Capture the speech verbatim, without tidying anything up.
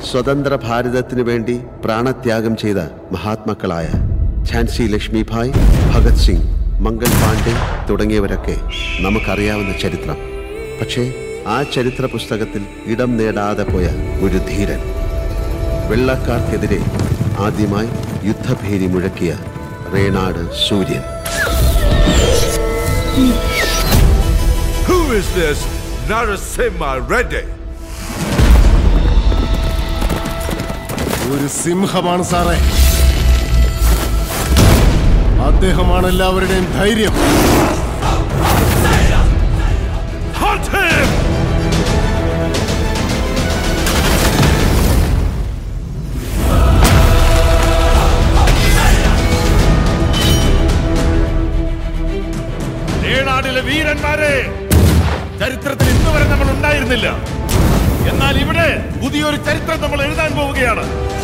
സ്വതന്ത്ര ഭാരതത്തിനു വേണ്ടി പ്രാണത്യാഗം ചെയ്ത മഹാത്മാക്കളായ ഝാൻസി ലക്ഷ്മിഭായ്, ഭഗത് സിംഗ്, മംഗൾ പാണ്ഡെ തുടങ്ങിയവരൊക്കെ നമുക്കറിയാവുന്ന ചരിത്രം. പക്ഷേ ആ ചരിത്ര പുസ്തകത്തിൽ ഇടം നേടാതെ പോയ ഒരു ധീരൻ, വെള്ളക്കാർക്കെതിരെ ആദ്യമായി യുദ്ധഭേരി മുഴക്കിയ റേനാട് സൂര്യൻ. Who is this Narasimha Reddy? ഒരു സിംഹമാണ് സാറേ. അദ്ദേഹമാണ് എല്ലാവരുടെയും ധൈര്യം. Hunt him! റേനാടിലെ വീരന്മാരെ ചരിത്രത്തിൽ ഇന്നുവരെ നമ്മൾ ഉണ്ടായിരുന്നില്ല. എന്നാൽ ഇവിടെ പുതിയൊരു ചരിത്രം നമ്മൾ എഴുതാൻ പോവുകയാണ്.